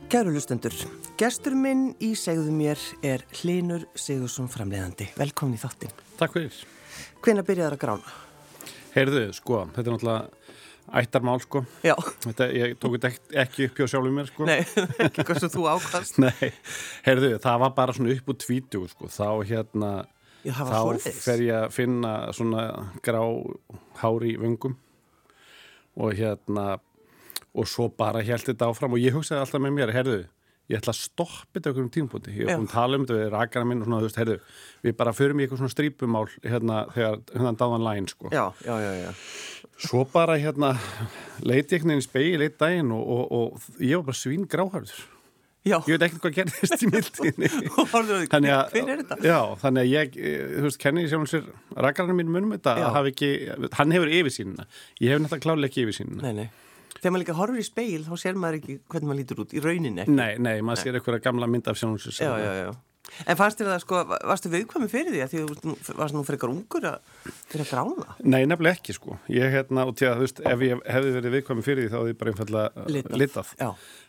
Kæru hlustendur, gestur minn í Segðu mér Hlynur Sigurðsson framleiðandi. Velkomin í þáttinn. Takk fyrir. Hvenær byrjaðir að grána? Heyrðu, sko, þetta náttúrulega ættarmál, sko. Já. Ég tók þetta ekki upp hjá sjálfum mér, sko. Nei, ekki hvað sem þú ákvast. Nei, heyrðu, það var bara svona upp úr 20, sko. Þá fer ég að finna svona grá hár í vöngum og svo bara hélt þetta áfram og ég hugsaði alltaf með mér, heyrðu, ég ætla að stoppa þetta okkur tímpúti. Ég var búin að tala þetta við rakara minn og svona, þú veist, heyrðu, við bara förum í eitthvað svona strípumál þegar dáðan lægin, sko. Já. Svo bara leiti ég í spegil eitt daginn og ég var bara svín gráharður. Já. Ég veit ekkert hvað gerðist í mildinni. Og horfðu, hver þetta? Já, þannig að ég, þú veist, kenni sjálfum sér rakarinn mín munum þetta, hann hefur yfirsýnina. Ég hef náttúrulega klárlega ekki yfirsýnina. Nei. Þegar maður líka horfur í speil, þá sér maður ekki hvernig maður lítur út í rauninni. Nei, maður sér eitthvað gamla mynd af sjálfum sér. Já. En fannst þér það, sko, varstu viðkvæmur fyrir því að þú varst nú frekar ungur fyrir að grána? Nei, nefnilega ekki, sko. Ég, og til að, þú veist, ef ég hefði verið viðkvæmur fyrir því, þá hefði ég bara einfallega litað. Já.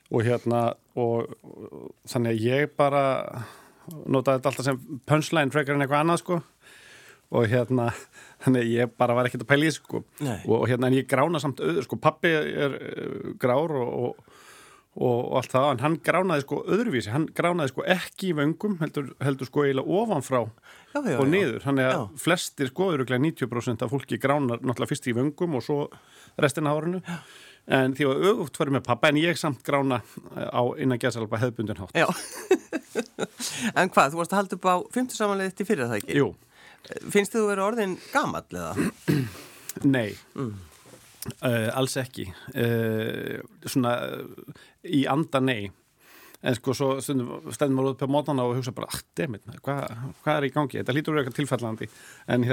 Og þannig að ég bara notaði þetta alltaf sem punchline frekar en eitthvað annað, sko. Og þannig að ég bara var ekkert að pæla í, sko. Og en ég grána samt öður, sko. Pabbi grár og allt það, en hann gránaði sko öðruvísi, hann gránaði sko ekki í vöngum, heldur sko eiginlega ofanfrá og niður, þannig að flestir sko, örugglega 90% af fólki gránar náttúrulega fyrst í vöngum og svo restina af árinu, en því að öfugt farið með pappa, en ég samt grána á innan gæsalapa hefðbundin hátt. Já, en hvað, þú varst að halda upp á 50 samanlega þetta fyrir það ekki? Jú. Finnst þið þú verið orðin gamall eða? Nei. Alls ekki svona í anda nei en sko svo stendum maður út på mótana og hugsa bara dammit, hvað í gangi, þetta hlýtur eitthvað tilfallandi en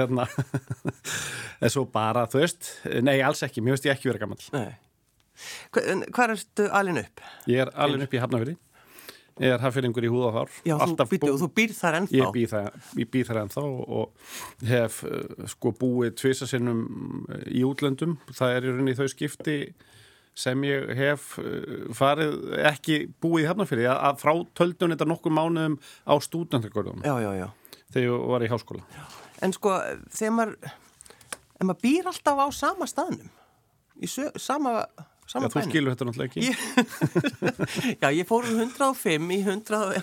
en svo bara, þú veist, nei alls ekki, mér veist ég ekki vera gamall. Nei. Hvar ertu alin upp? Ég alin upp í Hafnarfirði. Ég hafnfirðingur í húð og hár. Já, þú býr þar ennþá? Ég býr þar ennþá og hef sko búið tvisasinnum í útlöndum. Það í rauninni þau skipti sem ég hef farið, ekki búið í Hafnarfirði, að frá töldun þetta nokkur mánuðum á stúdentagörðum. Já. Þegar ég var í háskóla. Já. En sko, þegar maður býr alltaf á sama staðnum, í sama Já, þú skilur þetta náttúrulega ekki. Já, ég fór 105 í 100.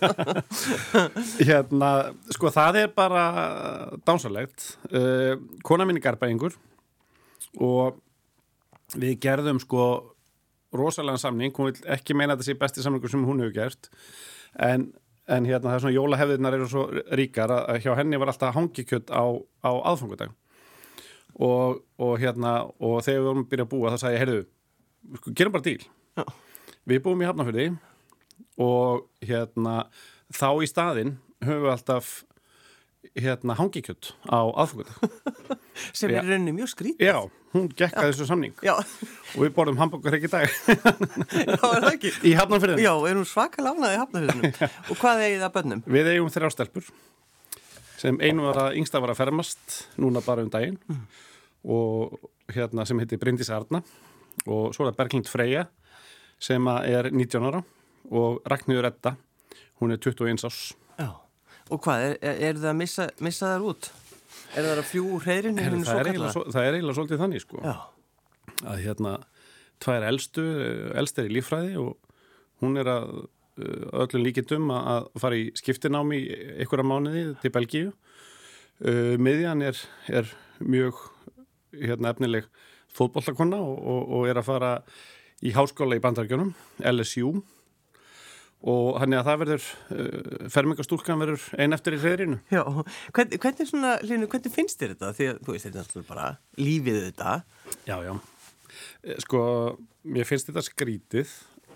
Sko, það bara dánsalegt. Kona mín garbaðingur og við gerðum sko rosalega samning. Hún vil ekki meina að þetta sé besti samningur sem hún hefur gert. En það er svona jólahefðirnar eru svo ríkar að hjá henni var alltaf hangikjöt á aðfangudag. Og þegar við vorum að byrja að búa, þá sagði ég, heyrðu, gerum bara díl. Já. Við búum í Hafnarfirði og þá í staðinn höfum við alltaf hangikjöt á aðfangudag. Sem rauninni mjög skrítið. Já, hún gekk að þessu samning. Já. Og við borðum hamborgar ekki í dag. Já, það ekki. Í Hafnarfirðinu. Já, erum svakalega ánægð í Hafnarfirðinu. Og hvað eigið það börnum? Við eigum 3 stelpur sem yngsta var að fermast núna bara daginn og sem heitir Bryndís Arna og svo Berglind Freyja sem er 19 ára og Ragnheiður Edda, hún er 21 árs. Já, og hvað, er það að missa þær út? Er það að fljúa hreiðrinu? Það er eiginlega svolítið þannig, sko. Já. Að 2 elst í líffræði og hún er að öllum líkindum að fara í skiptinámi í einhverja mánuði til Belgíu. Miðjan er mjög efnileg fótboltakonna og er að fara í háskóla í Bandaríkjunum, LSU og þannig að það verður fermingastúlkan verður ein eftir í hreiðrinu. Já, hvernig svona, Hlynur, hvernig finnst þér þetta? Því að þú veist, þetta er náttúrulega bara lífið þetta. Já. Sko, mér finnst þetta skrítið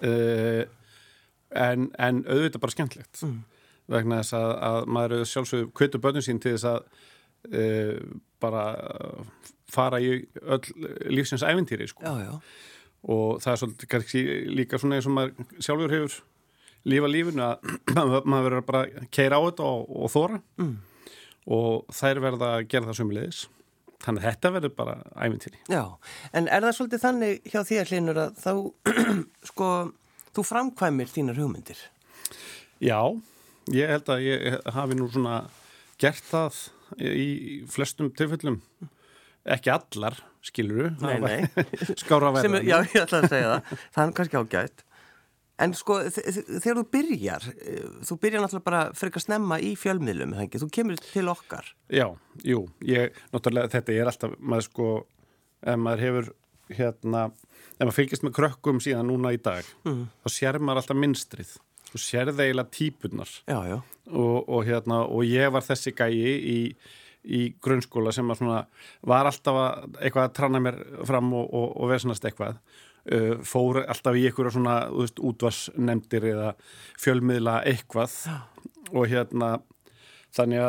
en auðvitað bara skemmtilegt vegna þess að maður sjálfsögðu hvetur börnum sín til þess að bara fara í öll lífsins ævintýri, sko. Já. Og það svolítið kannski líka svona eins og maður sjálfur hefur lífa lífinu að maður verður bara að keyra á þetta og þóra og þær verða að gera það sömuleiðis. Þannig að þetta verður bara ævintýri. Já, en er það svolítið þannig hjá þér, Hlynur, að þá sko þú framkvæmir þínar hugmyndir. Já, ég held að ég hafi nú svona gert það í flestum tilfellum. Ekki allar, skilurðu. Nei. Skára verða. Já, ég ætla að segja það. Það er kannski ágætt. En sko, þegar þú byrjar náttúrulega bara frekar snemma í fjölmiðlum, þannig, þú kemur til okkar. Já, jú, náttúrulega þetta er alltaf, maður sko, ef maður hefur, ef maður fylgist með krökkum síðan núna í dag, þá sér maður alltaf mynstrið. Þú sérði eiginlega típurnar. Já. Og ég var þessi gæi í grunnskóla sem var alltaf eitthvað að tranna mér fram og versnast eitthvað. Fór alltaf í einhverja svona útvarsnefndir eða fjölmiðla eitthvað og þannig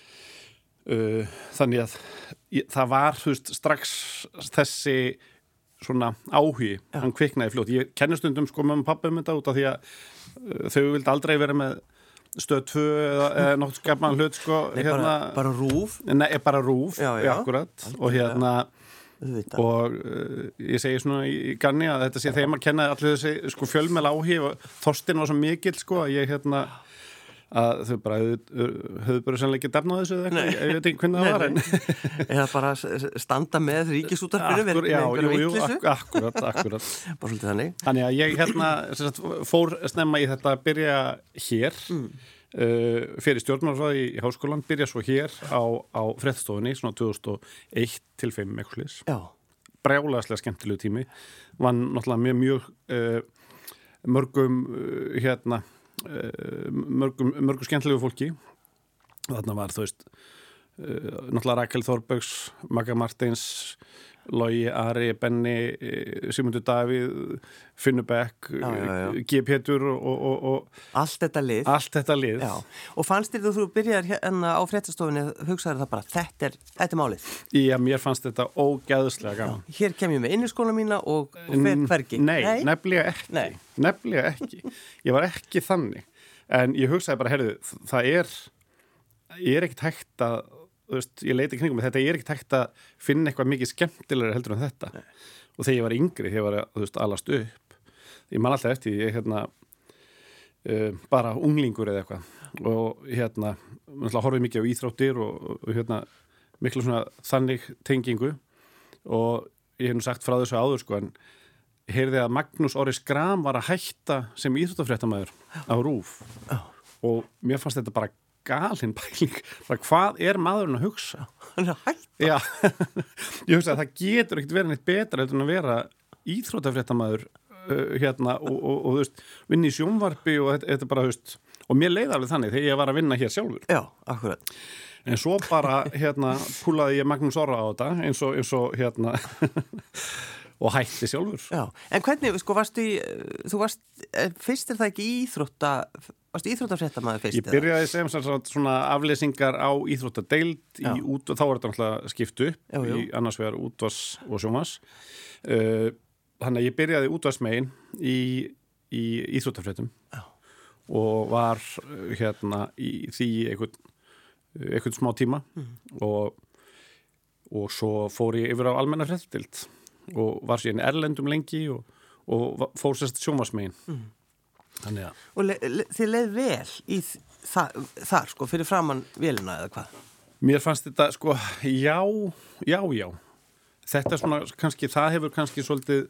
að það var strax þessi svona áhugi, hann kviknaði fljótt. Ég kenni stundum sko með pappa þetta út af því að þau vildi aldrei vera með Stöð 2 eða nokkuð skapman hlut sko. Nei, bara RÚV? Nei, bara RÚV, já. Akkurat. Og og ég segi svona í ganni að þetta sé þeim að kenna allir þessi sko fjölmiðla áhugi og Þorsteinn var svo mikill sko að ég að þau bara höfðu bara sannlega ekki defnað þessu eða eitthvað, ég veit ekki hvernig það var eða bara standa með Ríkisútvarpinu akkurat bara svolítið þannig þannig að ég fór snemma í þetta að byrja hér fyrir stjórnmálafræði í háskólan, byrja svo hér á fréttastofunni svona 2001 til 5 eitthvað brjálæðislega skemmtilegu tími vann náttúrulega mjög mörgum mörgu skemmtilegu fólki og þarna var náttúrulega Rakel Þorbergs, Magga Martins Logi, Ari, Benni Sigmundur Davíð Finnur Beck, G. Pétur og allt þetta lið já. Og fannst þér þú byrjar á fréttastofunni hugsaður það bara, þetta er málið Já, mér fannst þetta ógeðslega gaman Hér kem ég með inniskóla mína og fer hvergi Nei, nefnilega ekki Ég var ekki þannig en ég hugsaði bara, heyrðu, það er ekkert hægt að ég leiti kringum með þetta, ég er ekkert hægt að finna eitthvað mikið skemmtilegra heldur en þetta og þegar ég var yngri, þegar ég var alast upp ég man alltaf eftir, ég bara unglingur eða eitthvað og horfið mikið á íþróttir og miklu svona þannig tengingu og ég hef nú sagt frá þessu áður sko en heyrði að Magnús Orri Schram var að hætta sem íþróttafréttamaður á RÚV og mér fannst þetta bara galinn pæling, hvað er maðurinn að hugsa? Hann er að hætta? Já, ég hugsa að það getur ekkert verið neitt betra en að vera íþróttafréttamaður og vinna í sjónvarpi og þetta bara, og mér leiði alveg þannig þegar ég var að vinna hér sjálfur. Já, akkurat. En svo bara, púlaði ég Magnús Orra á þetta, eins og og hætti sjálfur. Já, en hvernig, sko, þú varst, fyrst er það ekki varstu íþróttafréttamaður fyrst? Ég byrjaði sem svona afleysingar á íþróttadeild, þá var þetta náttúrulega skiptu upp í annars vegar útvars og sjónvars. Þannig að ég byrjaði útvarsmegin í íþróttafréttum og var í því einhvern smá tíma og svo fór ég yfir á almenna fréttadeild og var síðan erlendum lengi og fór sérst sjónvarsmegin þannig að og þið leið vel í þar sko fyrir framann vélina eða hvað? Mér fannst þetta sko já þetta svona kannski, það hefur kannski svolítið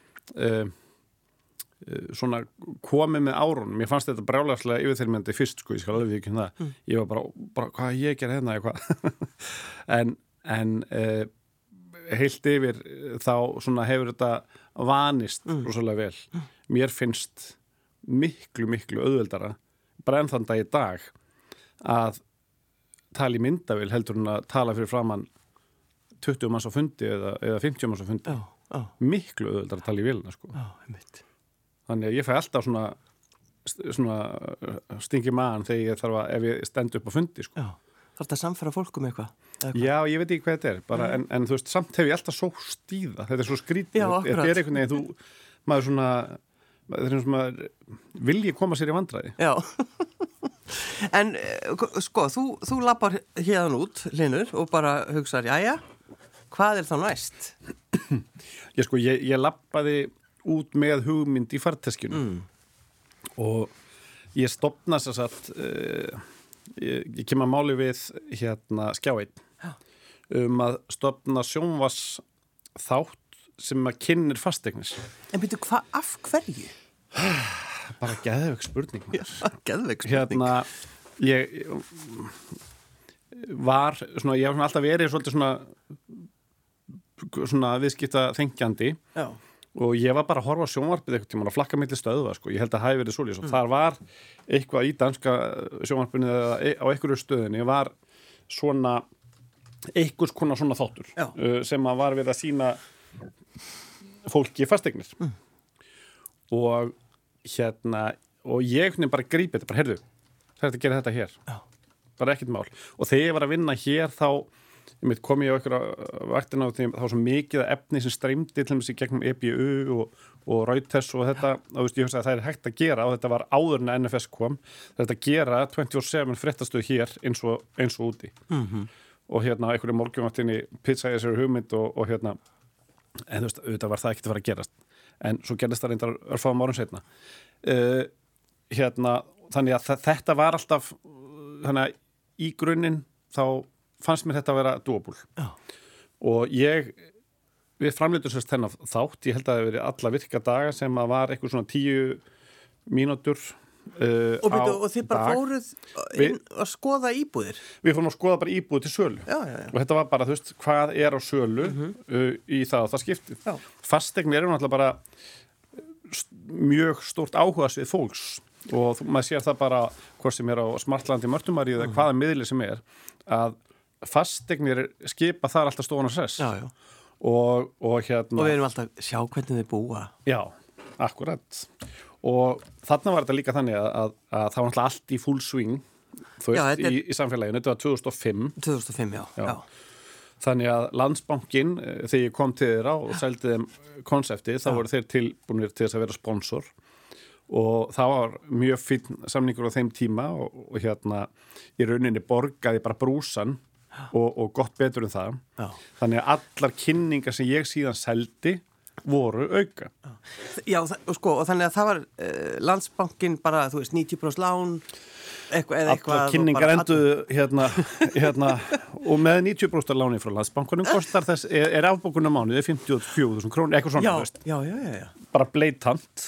svona komið með árunum. Mér fannst þetta brjálæðslega yfirþyrmandi fyrst sko, ég skal alveg ekki það ég var bara hvað ég gerði hérna eitthvað en heilt yfir þá svona hefur þetta vanist rosalega vel. Mér finnst miklu auðveldara bara enn þann dag í dag að tala í myndavél heldur en að tala fyrir framann 20 manns á fundi eða 50 manns á fundi. Miklu auðveldara að tala í vélina sko. Þannig að ég fæ alltaf svona stingi maðan þegar ég þarf að ef ég stend upp á fundi sko. Þarf þetta að samfæra fólkum eitthvað? Já, ég veit ekki hvað þetta er bara, en þú veist, samt hef ég alltaf svo stíða þetta er svo skrítið, þetta er einhvern veginn maður svona, þetta er svona vilji koma sér í vandræði. Já en sko, þú lappar hérðan út, Hlynur, og bara hugsar, jæja, hvað er þá næst? Ég lappaði út með hugmynd í farteskinu og ég stofna þess að ég kem að máli við Skjá 1 að stofna sjónvars þátt sem að kynnir fasteignir. En byrju, af hverju? Bara geðveik spurning. Geðveik spurning. Ég var svona, ég hef alltaf verið svolítið svona viðskipta þengjandi. Já. Og ég var bara að horfa á sjónvarpið einhvern tímann og flakka milli stöðva, sko. Ég held að það hafi verið svoleiðis og þar var eitthvað í danska sjónvarpinu eða á einhverju stöðinni var svona einhvers konar svona þáttur sem að var við að sýna fólki fasteignir. Og og ég bara grípi þetta, bara heyrðu, það að gera þetta hér. Já. Bara ekkert mál. Og þegar ég var að vinna hér þá kom ég á einhverja vaktina og þá svo mikið efni sem streymdi til þess í gegnum EBU og Reuters og þetta, og ég hugsaði að það hægt að gera og þetta var áður en NFS kom, þetta gera 24/7 fréttastöð hér eins og úti. Og einhverju morgunvaktinni pizzaði þessari hugmynd og en þú veist, auðvitað var það ekkert að fara að gerast. En svo gerðist það reyndar örfáum árum seinna. Þannig að þetta var alltaf, þannig að í grunninn þá fannst mér þetta að vera doable. Já. Og við framleitum sérst þennan þátt, ég held að það hefði verið alla virka daga sem að var eitthvað svona 10 mínútur og þið bara fóruð inn að skoða íbúðir? Við fórum að skoða bara íbúðir til sölu. Já. Og þetta var bara, þú veist, hvað er á sölu í það skiptið. Já. Fasteignir eru náttúrulega bara mjög stórt áhugasvið fólks og maður sér það bara hvort sem er á Smartlandi, Mörtumari eða hvaða miðli sem er, að fasteignir skipa þar alltaf stóðan að sess. Já. Og við erum alltaf sjá hvernig þið búa. Já, akkurat. Og þarna var þetta líka þannig að það var alltaf allt í full swing í samfélaginu. Þetta var 2005. 2005, já. Þannig að Landsbankinn, þegar ég kom til þeirra og seldi þeim konseptið, þá voru þeir tilbúinir til þess að vera sponsor og það var mjög fínn samningur á þeim tíma og í rauninni borgaði bara brúsan og gott betur en það. Já. Þannig að allar kynningar sem ég síðan seldi voru auka. Já, og þannig að það var Landsbankinn bara, þú veist, 90% lán eitthvað. Allar kynningar enduðu og með 90% láni frá Landsbankunum kostar þess, er afbókunum mánuði 54.000 krónur, eitthvað svona, þú veist. Já. Bara bleitant.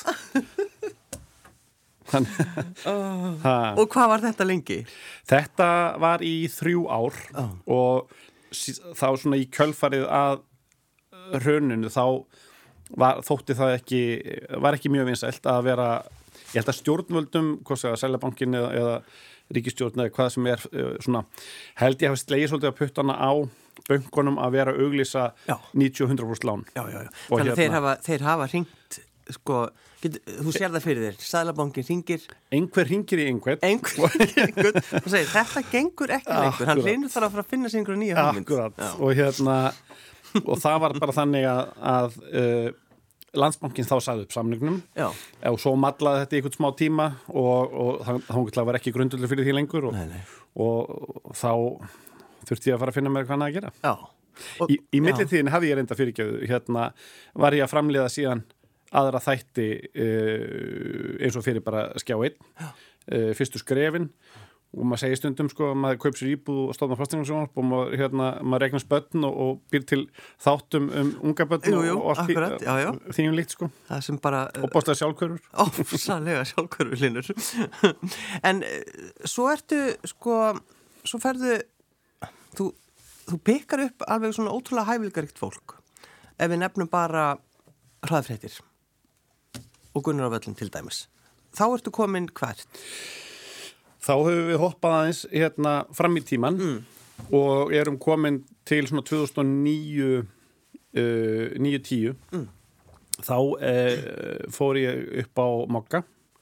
Og hvað var þetta lengi? Þetta var í 3 ár og þá svona í kjölfarið að hruninu þá þótti það var ekki mjög vinsælt að vera, ég held að stjórnvöldum, hvað segja, Seðlabankinn eða ríkisstjórn eða hvað sem er svona, held ég hafi slegið svolítið að puttana á bönkunum að vera að auglýsa 90-100% lán. Já. Þannig að þeir hafa hringt, sko, þú sér það fyrir þér, Seðlabankinn hringir. Einhver hringir í einhvern. Og segir, þetta gengur ekki lengur, hann reynir þar að fara að finna sig einhverja nýja hugmynd. Akkurat, og það var bara þannig að Landsbankinn þá sagði upp samningnum og svo mallaði þetta í einhvern smá tíma og það var ekki grundulega fyrir því lengur og þá þurfti ég að fara að finna mér hvað að gera. Í millitíðin hafði ég reynda fyrirgefðu, var ég að framleiða síðan aðra þætti eins og fyrir bara Skjá 1, fyrstu skrefin og maður segir stundum sko að maður kaup sér íbúð og stofnar fasteignasjónvarp og maður regnast börn og býr til þáttum unga börn og allt því líkt sko. Það sem bara opaslega sjálfhverfur. Ofsalega sjálfhverfur, Hlynur. En svo ertu sko, svo ferðu þú pikkar upp alveg svona ótrúlega hæfileikaríkt fólk. Ef við nefnum bara hraðfréttir og Gunnar á Völlum til dæmis. Þá ertu komin hvert? Þá höfum við hoppað aðeins fram í tíman og erum komin til svona 2009 9-10. Þá fór ég upp á Mokka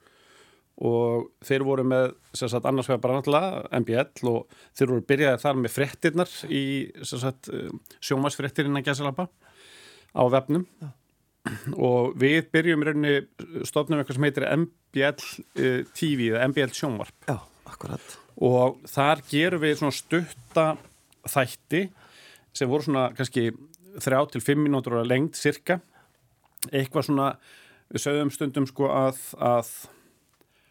og þeir voru með annars vegar bara náttúrulega MBL og þeir voru byrjaði þar með fréttirnar í sjónvarpsfréttir innan gæsalappa á vefnum. Og við byrjum í rauninni stofnum eitthvað sem heitir MBL TV eða MBL sjónvarp. Já, akkurat. Og þar gerum við svona stutta þætti sem voru svona kannski 3-5 mínútur á lengd cirka. Eitthvað svona, við sögðum stundum sko að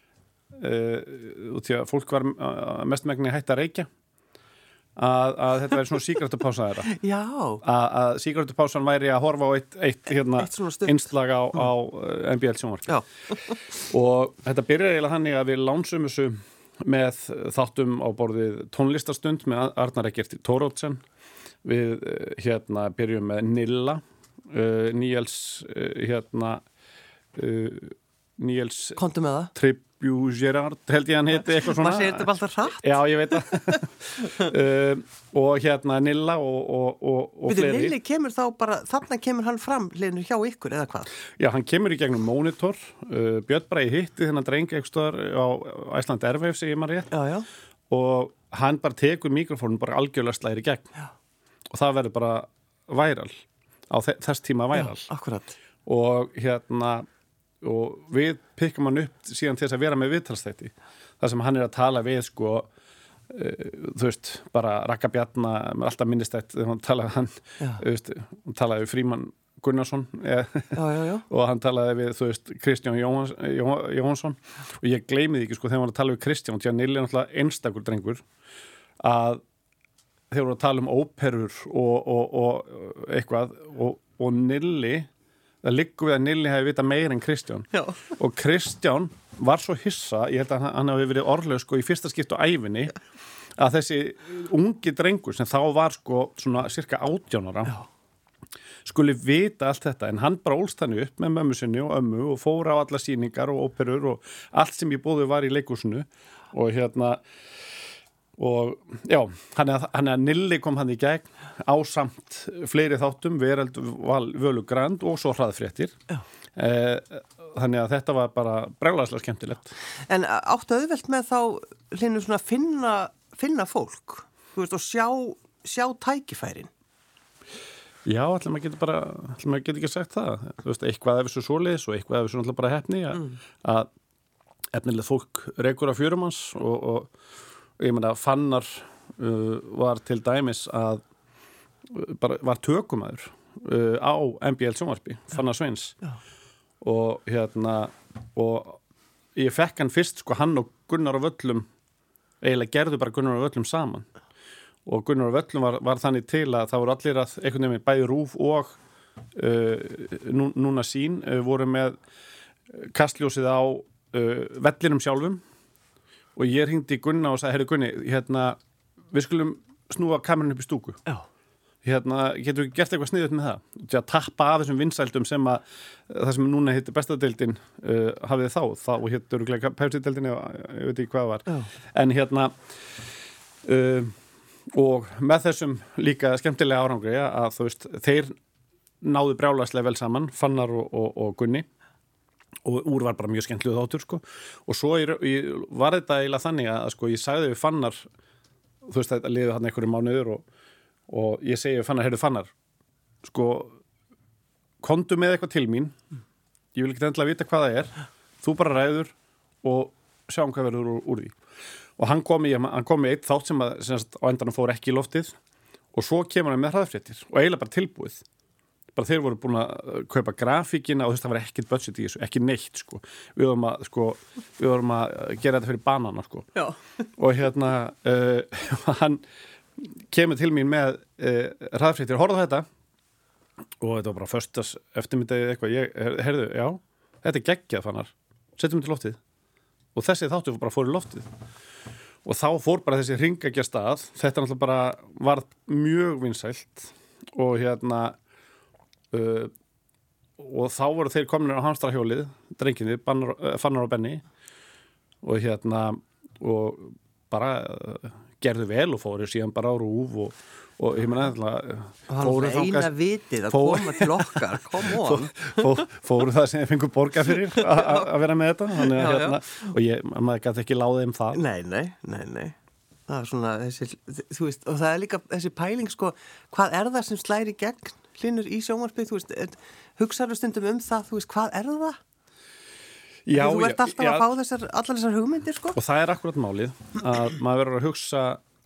út því að fólk var mestmegni hætt að reykja að þetta væri svona sígarettupása þeirra. Já. Að sígarettupásan væri að horfa á eitt innslag á MBL sjónvarpi. Já. Og þetta byrjar eiginlega þannig að við lánsum þessu með þáttum á borðið tónlistastund með Arnar Eggerti Thoroddsen. Við byrjum með Nilla, Níels Komdu með það. Tribut-Gerard, held ég hann heiti eitthvað svona. Maður segir þetta bara alltaf hratt. Já, ég veit það. Og Nilla og fleiri. Nilli kemur þá bara, þarna kemur hann fram Hlynur hjá ykkur eða hvað? Já, hann kemur í gegnum Monitor. Björn Bragi hitti þennan dreng eitthvað á Iceland Airwaves, segir maður rétt. Já. Og hann bara tekur mikrofónum bara algjörlega slæðir í gegn. Já. Og það verður bara væral. Á þess tíma væral. Já, akkurat. Og og við pikkum hann upp síðan til þess að vera með viðtalsþætti þar sem hann er að tala við þú veist, bara Ragga Bjarna alltaf minnistætt þegar hann talaði við Frímann Gunnarsson já. og hann talaði við, þú veist, Kristján Jóhansson og ég gleymi því ekki, þegar hann var að tala við Kristján, því að Nilli er náttúrulega einstakur drengur að þeir voru að tala óperur og eitthvað og Nilli það liggur við að Nilli hefði vitað meira en Kristján. Já. Og Kristján var svo hissa, ég held að hann hafi verið orðlaus í fyrsta skipti á ævinni að þessi ungi drengur sem þá var svona cirka 18 ára skuli vita allt þetta, en hann bara ólst hann upp með mömmu sinni og ömmu og fór á alla sýningar og óperur og allt sem í bóði var í leikhúsinu og og já, hann að Nilli kom hann í gegn ásamt fleiri þáttum, Veröld Völu Grand og svo hraðfréttir. Þannig að þetta var bara brjálæðislega skemmtilegt. En áttu auðvelt með þá Hlynur svona finna fólk, þú veist, og sjá tækifærin? Já, allir maður getur ekki sagt það. Þú veist, eitthvað af þessu svoleiðis og eitthvað af þessu náttúrulega bara hefni að efnilega fólk rekur af fjörumans og ég meina Fannar var til dæmis að bara var tökumæður á MBL sjónvarpi, Fannar Sveins og og ég fekk hann fyrst hann og Gunnar á Völlum eiginlega gerðu bara Gunnar á Völlum saman og Gunnar á Völlum var þannig til að það voru allir að einhvern veginn bæði RÚV og núna sín voru með kastljósið á vellinum sjálfum og ég hringdi Gunna og sagði, heyrðu Gunni, við skulum snúa kamerun upp í stúku. Já. Getur við gert eitthvað sniðut með það? Til að tappa af þessum vinsældum sem það sem núna heitir bestadeildin hafið þá og héttur Pepsi-deildin, ég veit ekki hvað var. Já. En og með þessum líka skemmtilega árangri að þú veist, þeir náðu brjálæðislega vel saman, Fannar og Gunni. Og úr var bara mjög skemmtilegur þáttur og svo var þetta eiginlega þannig að ég sagði við Fannar, þú veist þetta liði hann einhverju mánuður og ég segi við Fannar, heyrðu Fannar komdu með eitthvað til mín, ég vil ekki endilega vita hvað það er, þú bara ræður og sjáum hvað verður úr því og hann kom með eitt þátt sem á endanum fór ekki í loftið og svo kemur hann með hraðfréttir og eiginlega bara tilbúið bara þeir voru búin að kaupa grafíkina og það var ekkert budget í þessu, ekki neitt við vorum að gera þetta fyrir banana Já. Og hann kemur til mín með hraðfréttir, horfðu þetta og þetta var bara föstudags eftirmiddegi eitthvað, heyrðu, já þetta er geggjað Fannar, setjum við til loftið og þessi þáttu bara fór í loftið og þá fór bara þessi hringekja stað, þetta náttúrulega bara var mjög vinsælt og og þá voru þeir kominir á hamstrahjólið, drenginni, Fannar og Benni og og bara gerðu vel og fóru síðan bara á RÚV og ég meina fóru eina vitið að koma til okkar, fóru það sem ég fengur borga fyrir að vera með þetta þannig, og maður gæti ekki láðið það. Nei. Það er svona þú veist, og það er líka þessi pæling hvað er það sem slæri gegn Hlynur í sjónvarpið, þú veist, hugsaðu stundum það, þú veist, hvað er það? Já, þú ert alltaf að fá allar þessar hugmyndir, Og það er akkurat málið, að maður verður að hugsa,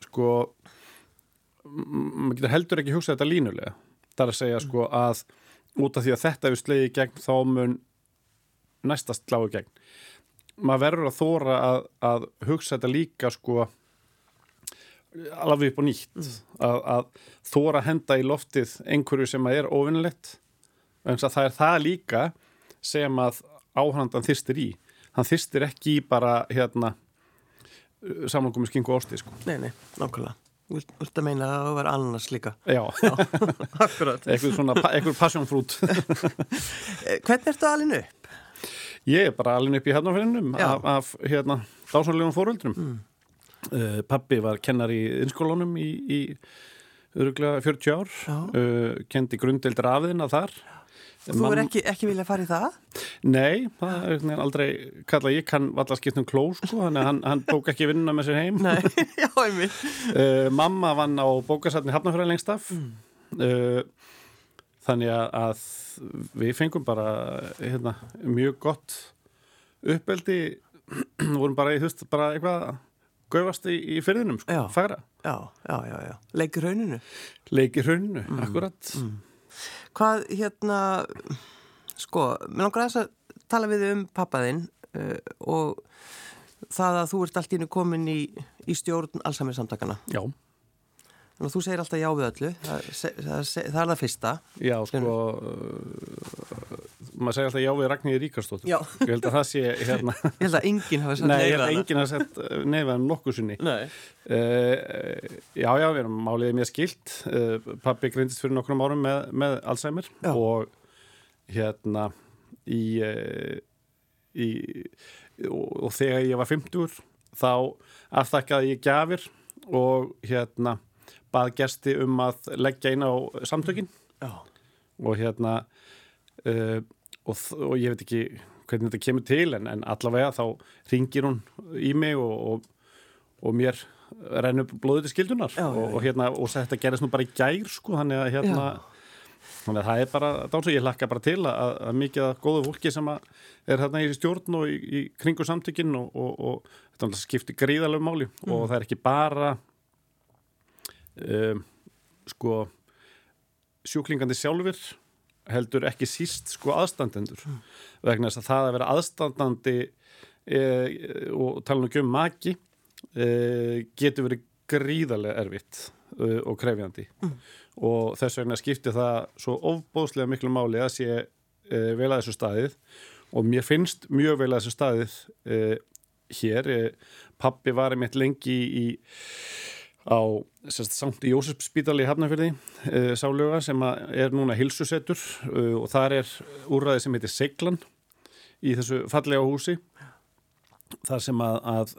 maður getur heldur ekki hugsað þetta línulega. Það er að segja, að út af því að þetta hefur slegið gegn, þá mun næstast sláið gegn. maður verður að þóra að hugsa þetta líka sko alveg upp á nýtt að þóra að henda í loftið einhverju sem er óvinnilegt en það er það líka sem að áhandan þyrstir í hann þyrstir ekki í bara samankomið skinku og osti sko. Nei, nákvæmlega. Viltu að meina að það var annars líka? Já. Akkurat. Eitthvað passionfrút. Hvernig ertu alin upp? Ég er bara alin upp í Hafnarfirðinum af dásanlegum forveldrum. Pabbi var kennari í innskólanum í örugglega 40 ár. Kenndi grunddeild rafiðina þar. Þú er ekki vilja að fara í það? Nei, það er aldrei kallað, ég kann valla skipt kló sko, þannig að hann tók ekki vinnuna með sér heim. Nei, já, einmitt. Mamma vann á bókasafni Hafnarfirði lengst af. Þannig að við fengum bara mjög gott uppeldi, vorum bara bara eitthvað gaufast í firðinum sko, fagra. Já. Leikir hrauninu. Akkurat. Hvað sko, mér langar aðeins að tala við pappa þinn og það að þú ert allt í einu komin í stjórn Alzheimer samtakana. Já. Þannig að þú segir alltaf já við öllu, það er það fyrsta. Já, sko, maður segir alltaf já við Ragnhildi Ríkarsdóttur. Já. Ég held að það sé Ég held að enginn hafi sett Nei, ég held að enginn hafi sett neyfaðan nokkuð sinni. Nei. Já, við erum máliðið mér skilt. Pabbi greindist fyrir nokkrum árum með Alzheimer og og þegar ég var 50 þá afþakkaði ég gjafir og bað gesti að leggja inn á samtökin og og ég veit ekki hvernig þetta kemur til en allavega þá hringir hún í mig og mér renn upp blóðið til skildunar og þetta gerist nú bara í gær sko, þannig að það er bara dánsug, ég hlakka bara til að mikið af góðu fólki sem er þarna í stjórn og í kringu samtökin og þetta skiptir gríðarlegu máli og það er ekki bara sko sjúklingandi sjálfur heldur ekki síst sko aðstandendur vegna þess að það að vera aðstandandi og tala nú ekki maki getur verið gríðarlega erfitt og krefjandi og þess vegna skiptir það svo ofbóðslega miklu máli að sé vel að þessu staðið og mér finnst mjög vel að þessu staðið hér. Pabbi var einmitt lengi á Sankti Jósefsspítali í Hafnarfirði, sáluga sem er núna heilsusetur og þar er úrræði sem heitir Seiglan í þessu fallega húsi þar sem að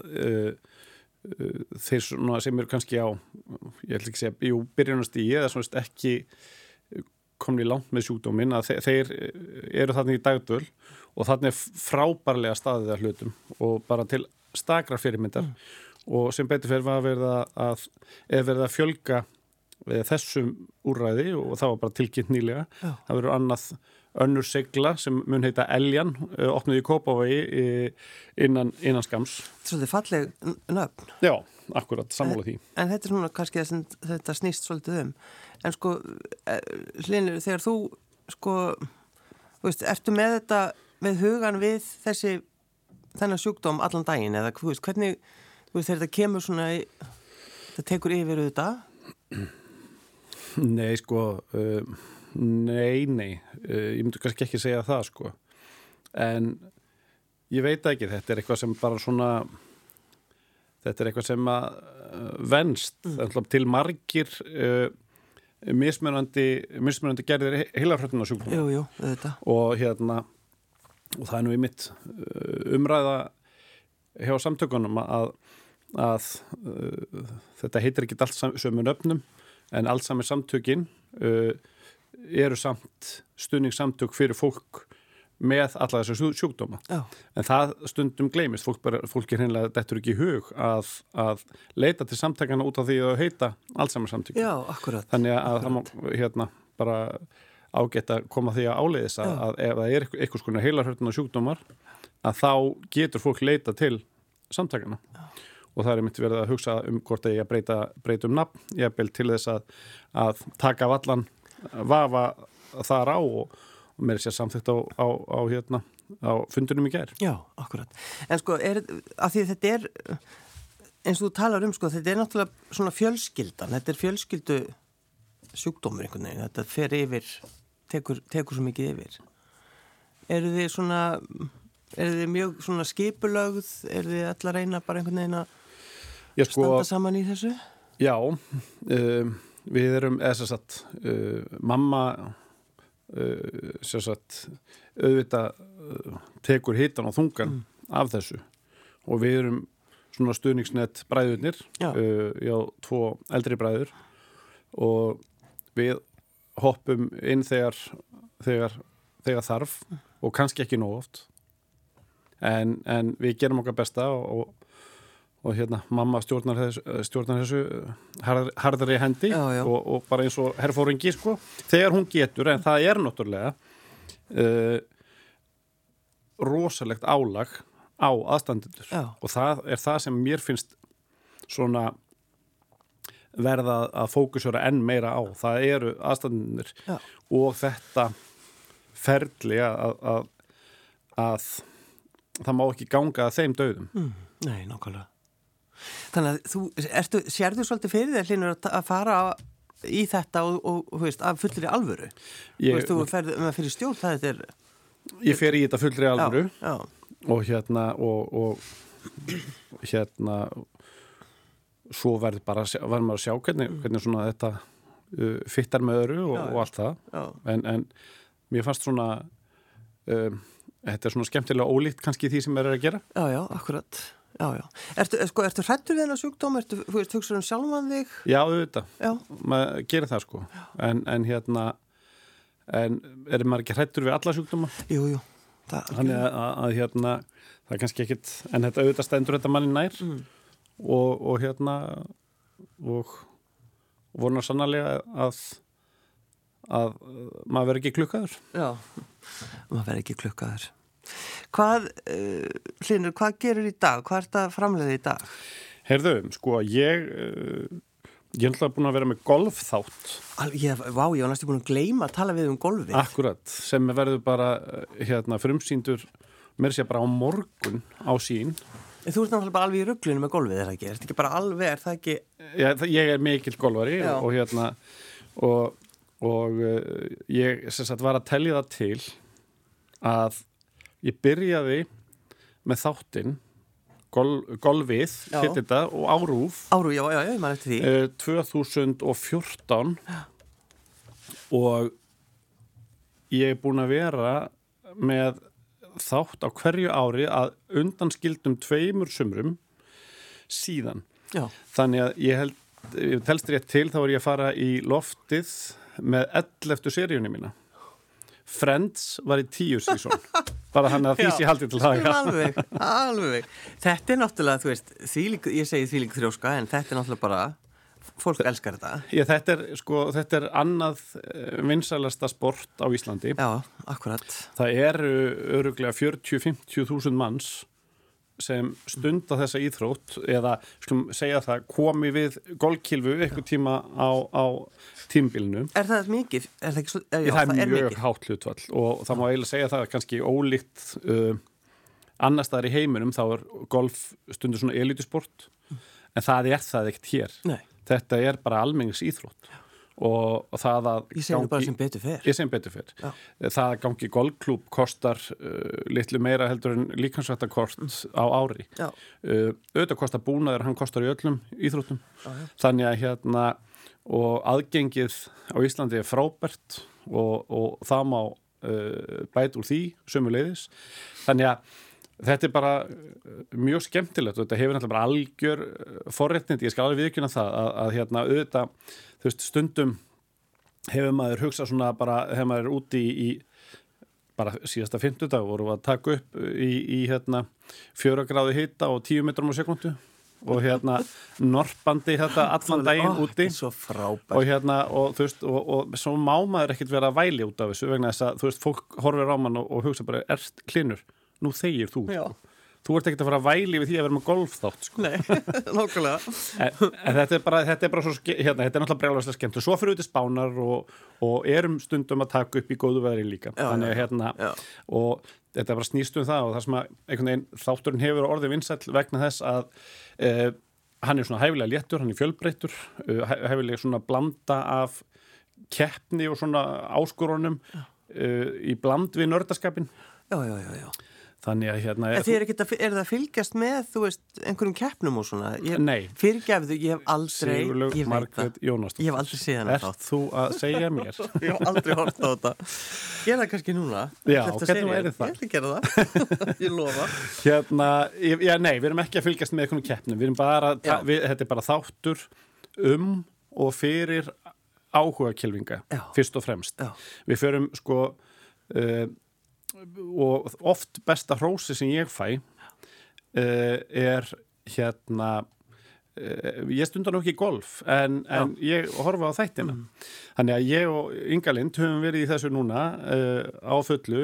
þeir svona sem eru kannski á, ég ætla ekki að segja byrjunarstigi eða svona ekki komni langt með sjúkdóminn að þeir eru þarna í dagdvöl og þarna er frábærlega staðið að hlutum og bara til stakra fyrirmyndar og sem betur fyrir var verið að fjölga þessum úrræði og það var bara tilkynnt nýlega. Það verður önnur Seigla sem mun heita Eljan, opnuð í Kópavogi innan skams. Svolítið falleg nöfn. Já, akkurat, sammála því. En þetta er svona kannski þetta snýst svolítið En sko, Hlynur, þegar þú sko, veist, ertu með þetta með hugan við þennan sjúkdóm allan daginn eða hvernig þegar þetta kemur svona þetta tekur yfir auðvitað? Nei, sko nei ég myndi kannski ekki segja það, sko en ég veit ekki, þetta er eitthvað sem bara svona þetta er eitthvað sem að venst til margir mismunandi gerðir heilarhröfnunarsjúkdóma. Jú, þetta. Og og það er nú í mitt umræða hjá samtökunum að þetta heitir ekki allt sömu nöfnum en Alzheimer samtökin eru samt stuðningssamtök fyrir fólk með alla þessu sjúkdóma. En það stundum gleymist, fólk er hreinlega dettur ekki í hug að leita til samtakana út af því að heita Alzheimer samtökin. Já, akkurat. Þannig að það má bara ágætt að koma því að áleiðis að ef það er eitthvað skonar heilarhröfnunar sjúkdómar að þá getur fólk leita til samtakana og það er mitt verið að hugsa hvort að ég breyta nafn, ég bel til þess að taka af allan vafa þar á og og mér sér samþykkt á fundunum í gær. Já, akkurat. En sko, af því þetta eins og þú talar sko, þetta náttúrulega svona fjölskyldan, þetta fjölskyldu sjúkdómur einhvern veginn, þetta fer yfir, tekur svo mikið yfir. Eru þið mjög svona skipulögð, eru þið allar reyna bara einhvern veginn að standa saman í þessu? Já, við erum, mamma, auðvitað tekur hitan og þungan af þessu og við erum svona stuðningsnett bræðurnir, já, 2 eldri bræður og við hoppum inn þegar þarf og kannski ekki nóg oft en við gerum okkar besta og mamma stjórnar þessu harðari hendi já. Og bara eins og herfóringi sko, þegar hún getur, en það náttúrulega rosalegt álag á aðstandendur og það það sem mér finnst svona verða að fókusera enn meira á, það eru aðstandendur og þetta ferli að það má ekki ganga að þeim dauðum. Nei, nákvæmlega. Þannig að sérðu svolítið fyrir þér, Hlynur, að fara í þetta og veist, að fullri alvöru? Þú ferð fyrir stjórn, það Ég fer í þetta fullri alvöru já. Og svo verður maður að sjá hvernig svona þetta fittar með öru og allt það en mér fannst svona þetta svona skemmtilega ólíkt kannski því sem að gera. Já, akkurat. Já. Ertu hræddur við þennan sjúkdóm? Ertu hugsaður sjálfan þig? Já, auðvitað. Maður gerir það sko. En er maður ekki hræddur við alla sjúkdóma? Jú. Þannig að það er kannski ekkit, en þetta auðvitað stendur þetta manni nær og vonar sannarlega að maður verður ekki klukkaður. Já, maður verður ekki klukkaður. Hlynur, hvað gerur í dag? Hvað ert að framleiða í dag? Heyrðu, sko, ég er alltaf búin að vera með golfþátt. Ég var næstu búin að gleyma að tala við golfið. Akkurat, sem verður bara frumsýndur mér sé bara á morgun á sín. En þú ert náttúrulega bara alveg í ruglunum með golfið, það ekki? Er þetta ekki bara alveg, það ekki? Já, ég er mikill golfari og ég var að telja það til að ég byrjaði með þáttinn golfið, hitt þetta, og Árúf. Já, ég man eftir því. 2014 og ég er búin að vera með þátt á hverju ári að undanskildum 2 sumrum síðan. Já. Þannig að ég telst rétt til, þá er ég að fara í loftið með 11. seríunni mína. Friends var í 10 sísón. Bara hann að því sé haldið til það. Alveg. Þetta er náttúrulega, þú veist, ég segi þvílík þrjóska, en þetta er náttúrulega bara, fólk elskar þetta. Já, þetta er annað vinsælasta sport á Íslandi. Já, akkurat. Það eru örugglega 40-50.000 manns sem stunda þessa íþrótt eða, skulum segja það, komi við golfkylfu eitthvað tíma á tímabilinu. Er það mikið? Það er mjög hátt hlutfall og það má eiginlega segja það kannski ólíkt annars staðar í heiminum, þá er golf stundur svona elitusport en það ekkert hér. Nei. Þetta er bara almennings íþrótt og það að ég segi bara sem betur fer. Ég segi betur fer. Það að gangi golfklúbb kostar litlu meira heldur en líkamsræktarkort á ári. Auðvitað kostar búnaður, hann kostar í öllum íþróttum. Þannig að og aðgengið á Íslandi er frábært og það má bæta úr því sömuleiðis. Þannig að þetta er bara mjög skemmtilegt og þetta hefur náttúrulega bara algjör forréttindi, ég skal alveg viðurkenna það að auðvitað, þú veist, stundum hefur maður hugsað svona bara, hefur maður úti í bara síðasta 50 dag voru að taka upp í 4 gráðu hita og 10 metrum á sekundu og norpandi þetta allan daginn úti svo frábært og þú veist, og svo má maður ekkert vera að væli út af þessu vegna þess að, þú veist, fólk horfir á mann og hugsa bara, Hlynur, nú þegir þú. þú ert ekkert að fara að væli við því að vera með golfþátt, sko. Nei, nákvæmlega. En þetta er bara svo, hérna, þetta er náttúrulega brjálæslega skemmt og svo fyrir við til Spánar og erum stundum að taka upp í góðu veðri líka. Þannig að hérna, og þetta bara snýst það og það sem að einhvern veginn þátturinn hefur orðið vinsæll vegna þess að hann er svona hæfilega léttur, hann er fjölbreyttur, hæfilega svona blanda af keppni og svona áskorunum í bland við nördaskapin. Já. Þannig að hérna... En þið er það að fylgjast með, þú veist, einhverjum keppnum og svona? Nei. Fyrirgefðu, ég hef aldrei... Sigurlaug Margrét Jónasdóttir. Ég hef aldrei séð hana þátt. Ert þú að segja mér? Ég hef aldrei hort á þetta. Ég það kannski núna. Já, hvernig væri það? Ég ætla að gera það. Ég lofa. Nei, við erum ekki að fylgjast með einhvern keppnum. Við erum bara, þetta er bara þáttur og fyrir áhuga kylfinga, fyrst og fremst. Já. Við förum, sko... og oft besta hrósi sem ég fæ er hérna ég stundar nú ekki golf en ég horfa á þættina þannig að ég og Inga Lind höfum verið í þessu núna á fullu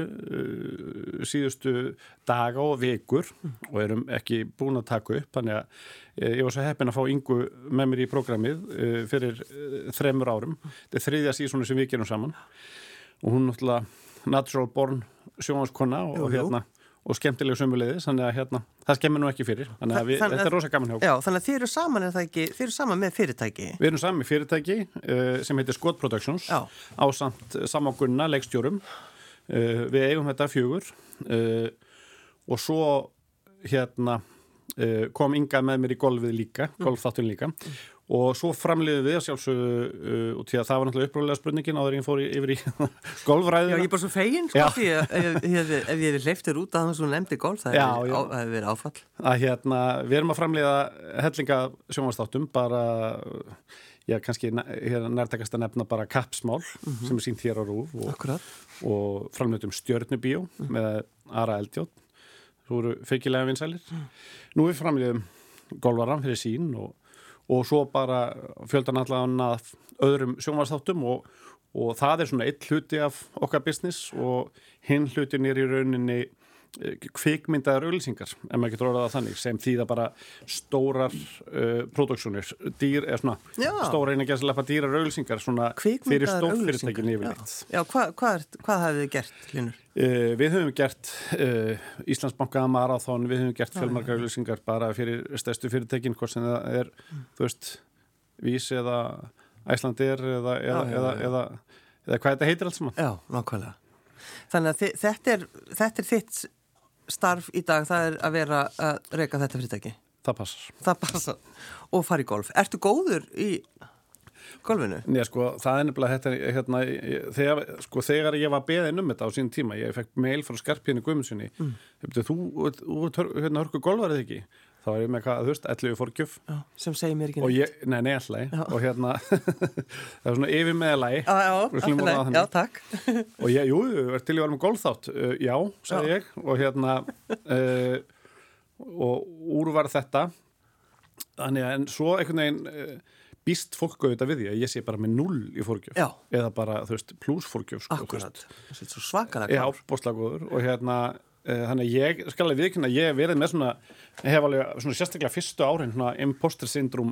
síðustu daga og vikur og erum ekki búin að taka upp þannig að ég var svo heppinn að fá Ingu með mér í prógramið fyrir 3 árum þetta er 3. sísoni sem við gerum saman og hún náttúrulega natural born sjónvarpskona og hérna og skemmtilega sömuleiðis, þannig að hérna það skemmir nú ekki fyrir, þannig að þetta er rosa gaman hjá okkur. Já, þannig að þið eru saman er það ekki, þið eru saman með fyrirtæki. Við erum saman með fyrirtæki sem heitir Skot Productions ásamt samangunna leikstjórum. Við eigum þetta 4 og svo hérna kom Inga með mér í golfið líka, golfþáttun líka og svo framleiðum við að sjálfsögðu og því að það var náttúrulega uppróðlega spurningin áður en ég fór yfir í golfræðina. Já, ég er bara svo fegin sko því að ef ég hefði hleyptur út að það sem nefndi golf, það hefði verið áfall. Að hérna, við erum að framleiða hellinga sjónvarpsþáttum bara, já, kannski nærtækast að nefna bara Kappsmál sem er sýnt hér á RÚV og framleiðum Stjörnubíó með Ara Eldjárn, svo eru feikilega vinsælir. Nú við framleiðum golfaran fyrir sín og svo bara fjöldan allan að öðrum sjónvarpsþáttum og það er svona einn hluti af okkar business og hinn hlutin er í rauninni kvikmyndaðar auglýsingar, ef maður getur orðað það þannig, sem þýða bara stórar próduktsjónir, stóra eina gæslepa dýrar auglýsingar, svona fyrir stórfyrirtækin yfirleitt. Já, hvað hafið þið gert, Linur? Við höfum gert Íslandsbanka Marathon, við höfum gert fjölmargar auglýsingar bara fyrir stærstu fyrirtækin, hvort sem það er, þú veist, Vís eða Icelandair eða hvað þetta heitir allt saman. Já, nákvæmlega. Þannig að þetta er þitt starf í dag, það er að vera að reka þetta fyrirtæki. Það passar. Það passar. Og fara í golf. Ertu góður í golfinu? Nei, sko, það er nefnilega þetta, hérna, þegar ég var beðinn þetta á sín tíma, ég fekk mail frá Skarphéðni Guðmundssoni, þú hérna hörku golfarið ekki? Þá var ég með hvað, þú veist, 11 forgjöf. Já, sem segir mér ekki neitt. Nei, allagi. Og hérna, það var svona yfir meðalagi. Já, takk. Og ég, jú, er til ég var með golfþátt. Já, sagði ég. Og hérna, og úr var þetta. Þannig að, en svo einhvern veginn býst fólk auðvitað við því að ég sé bara með 0 í forgjöf. Já. Eða bara, þú veist, plus forgjöf. Sko, akkurat. Það er svo svakalega góður. Já, bóstlega góður. Og hérna, þannig að ég skal alveg viðkynna að ég hef verið með svona, ég hef alveg svona sérstaklega fyrstu árin svona imposter syndrom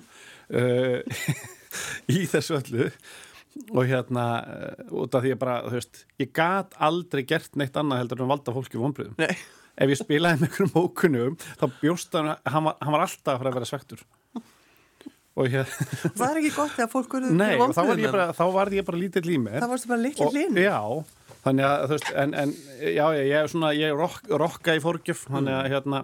í þessu öllu og hérna út af því að bara, þú veist, ég gat aldrei gert neitt annað heldur en valda fólki vonbrigðum. Nei. Ef ég spilaði með einhverjum ókunnugum þá bjóst hann var alltaf að fara að vera svektur. Og það er ekki gott þegar fólk eru nei, og þá var ég bara lítill í mér. Það varstu bara lítill lín. Já. Þannig að, þú veist, já, ég er svona, ég rokka í forgjöf, þannig að, hérna,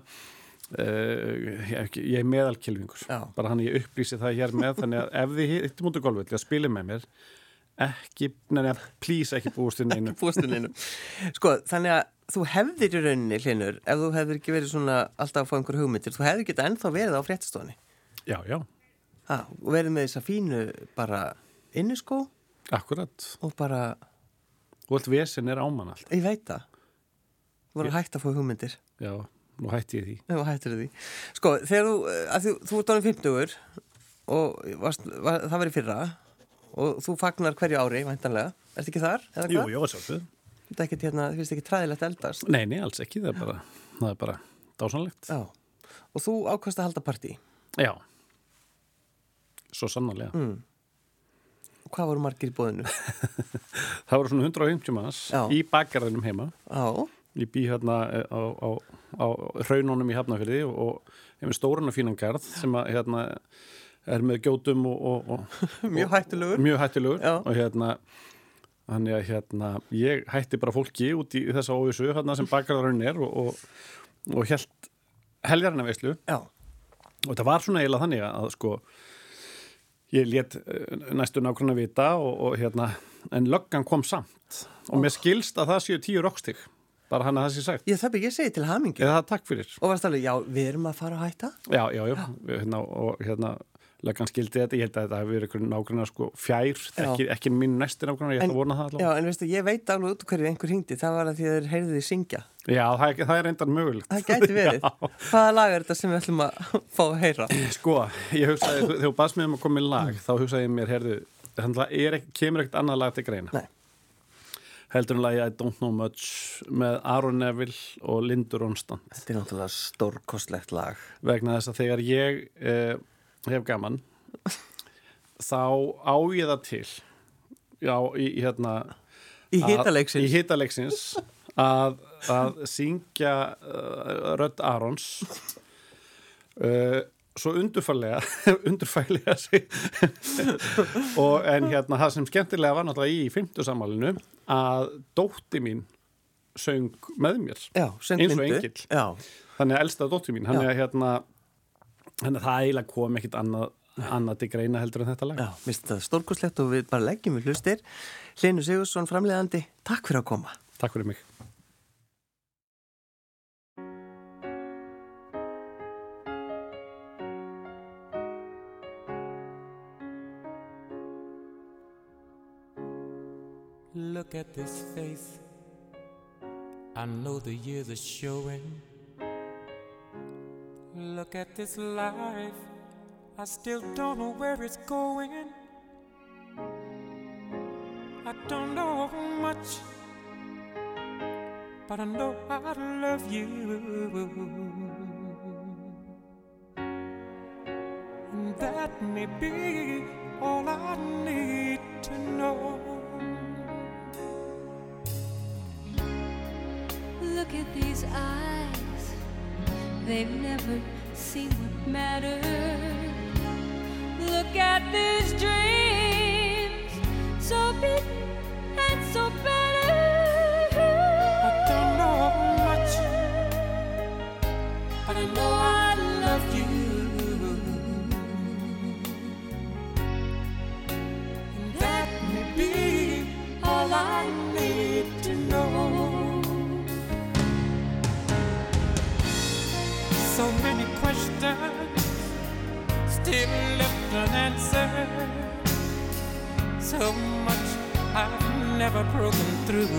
ég er meðalkylfingur, bara hann ég upplýsi það hér með, þannig að ef þið hittum út á golfvelli að spila með mér, please ekki búist inn einu. Ekki búist inn einu. Sko, þannig að þú hefðir í rauninni, Hlynur, ef þú hefðir ekki verið svona alltaf að fá einhver hugmyndir, þú hefðir getað ennþá verið á fréttastofunni. Já. Og verið með þessa fínu bara inniskó. Akkurat. Og bara... Og allt vesen er ámann allt. Ég veit það. Þú voru hægt að fá hugmyndir. Já, nú hætti ég því. Nú hættir því. Sko, þegar þú ert ánum 50 og það var í fyrra og þú fagnar hverju ári, væntanlega. Ertu ekki þar? Jú, sjálfsögðu. Þetta er ekkert hérna, þú veist ekki træðilegt eldast? Nei, alls ekki. Það er bara dásanlegt. Já. Og þú ákvæmst að halda partí? Já. Svo sannarlega. Og hvað voru margir í boðinu? Það voru svona 150 manns í bakgarðinum heima. Já. Ég bý hérna á hraununum í Hafnarfirði og ég með stóran og fínan garð sem að hérna er með gjótum og mjög hættulegur. Mjög hættulegur. Já. Og þannig að ég hætti bara fólki út í þessa óvissu sem bakgarðurinn er og hélt helgarina veislu. Já. Og þetta var svona eiginlega þannig að sko ég lét næstu nákvæmna vita og en löggan kom samt og mér skilst að það séu 10 rockstig. Bara hann að það sé sagt. Ég segi til hamingju. Eða takk fyrir. Og varst alveg, já, við erum að fara að hætta? Já. Löggan skildi þetta, ég held að þetta hefur verið einhvern nákvæmna sko fjær, ekki mín næsti nákvæmna, ég ætla að vona það allavega. Já, en veistu, ég veit alveg út hverju einhver hringdi, það var að því að þeir heyrðu því syngja. Já, það er reyndar mögulegt. Það gæti verið. Hvaða lag er þetta sem við ætlum að fá að heyra? Sko, ég hugsaði, þegar þú baðst mig að koma í lag, þá hugsaði ég mér, kemur ekkert annað lag til greina. Nei. Heldur lagi I Don't Know Much með Aron Neville og Lindur Ronstadt. Þetta er náttúrulega stórkostlegt lag. Vegna þess að þegar ég hef gaman þá á ég það til í hitaleiksins að syngja rödd Arons svo undurfælega en það sem skemmtilega var náttúrulega í 50 sammálinu að dótti mín söng með mér eins og engill þannig að elsta dótti mín þannig að það eiginlega kom ekkit annað til greina heldur en þetta lag. Já, mér finnst það stórkostlegt og við bara leggjum við hlustir. Hlynur Sigurðsson, framleiðandi, takk fyrir að koma. Takk fyrir mig. Look at this face. I know the years are showing. Look at this life, I still don't know where it's going. I don't know much, but I know I love you. And that may be all I need to know. Look at these eyes, they've never seen what matters. Look at these dreams, so big and so better. I don't know much, but I know I love you. And that may be all I need to know. So many questions still left unanswered. So much I've never broken through.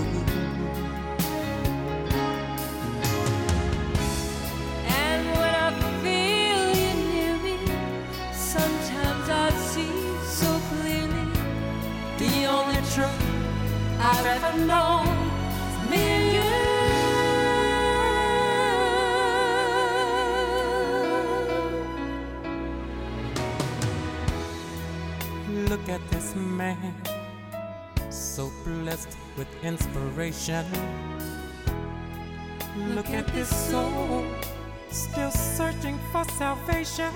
And when I feel you near me, sometimes I see so clearly the only truth I've ever known is me and you. Look at this man, so blessed with inspiration. Look at this soul, still searching for salvation.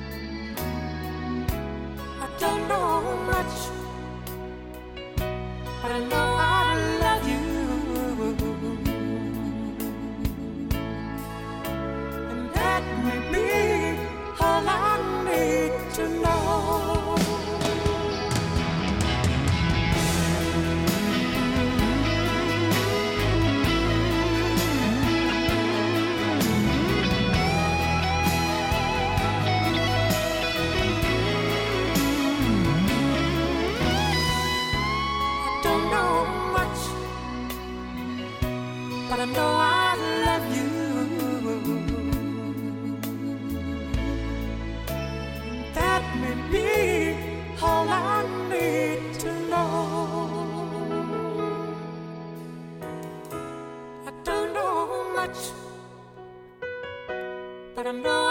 I don't know much, but I know I love you. And that may be all I need to know. But I know I love you. That may be all I need to know. I don't know much, I know